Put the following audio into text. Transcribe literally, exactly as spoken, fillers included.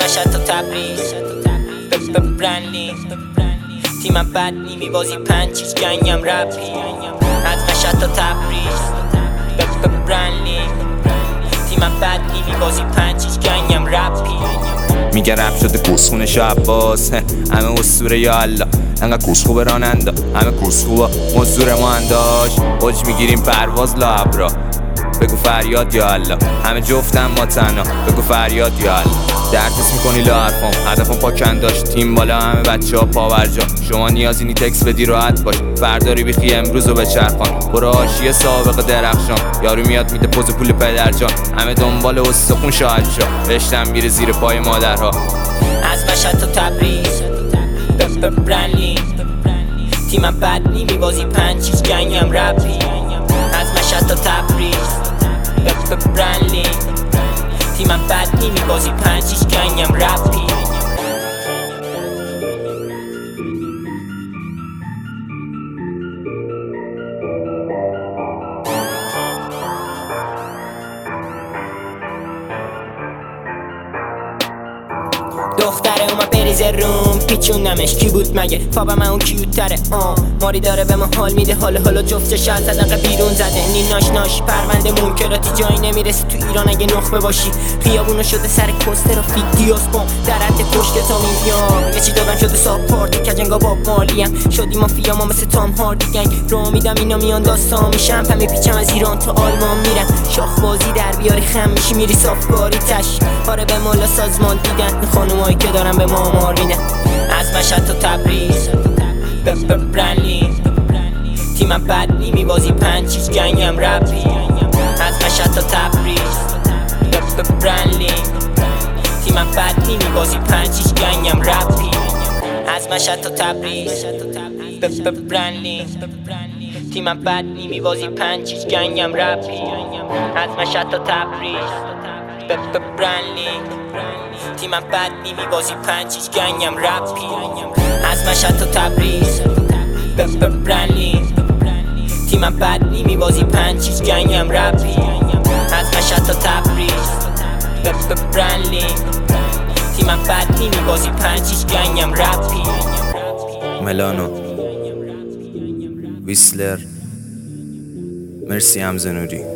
مشهد تا تبریز برنلی تیمم بد نی میبازی پنج چیز گنگم رپی. از مشهد تا تبریز برنلی تیمم بد نی میبازی پنج چیز گنگم رپی. میگه رپ شده کسخونه شو عباس، همه اسطوره یا الله، انقدر کس خوبه راننده، همه کس خوبه مزدور ما انداش. اوج میگیریم پرواز لا ابرا، بگو فریاد یا الله، همه جفتم ما تنها، بگو فریاد یا الله. درتس میکنی لا حرفام، هدفم پاکن داشت، تیم بالا همه بچه ها پاورجا. شما نیازی نی تکس بدی راحت باش، فرداری بیخی امروز رو به چرخان. برو حاشیه سابق درخشان، یارو میاد میده پوز پول پدرجان. همه دنبال استخون شاهد شا، رشتم میره زیر پای مادرها. از مشهد تا تبریز برنلی تیمم بد نی میبازی پنج چیز گنگم رپی. از مشهد تا تبریز برنلی تیمم بد نی میبازی پنج چیز گنگم رپی. دختره اومد بریزه روم پیچوندمش، کی بود مگه فابا من اون کیوت تره. آه ماری داره به ما حال میده، حال حالا جفتش از صدقه بیرون زده. نی ناش ناش پرونده منکراتی جایی نمیرسی تو ایران اگه نخبه باشی. خیابونو شده سر کوستر و فیدیوس بام در حد کشک تا میام. یه چی دادم شده ساب پارتی کجنگا باب مالیم، شدی مافیا ما مثل تام هاردی گنگ. رو میدم اینا میان داستان میشم، پا میپیچم از ایران تا آلمان میرم. شاخ بازی در بیاری خم میشی میری صافکاری تش. آره به مولا سازمان دیدن این خانومایی که دارن به ما مار میدن. از مشهد تا تبریز برنلی تیمم بد نی میبازی پنج چیز گنگم رپی. از مشهد تا تبریز برنلی تیمم بد نی میبازی پنج چیز گنگم رپی. از مشهد تا تبریز برنلی تیمم بد نی میبازی پنج چیز گنگم رپی. از مشهد تا تبریز برنلی تیمم بد نی میبازی پنج چیز گنگم رپی. از مشهد تا تبریز برنلی تیمم بد نی میبازی پنج چیز گنگم رپی. از مشهد تا تبریز برنلی تیمم بد نی میبازی پنج چیز گنگم رپی. ملانو ویسلر مرسی همزنوری.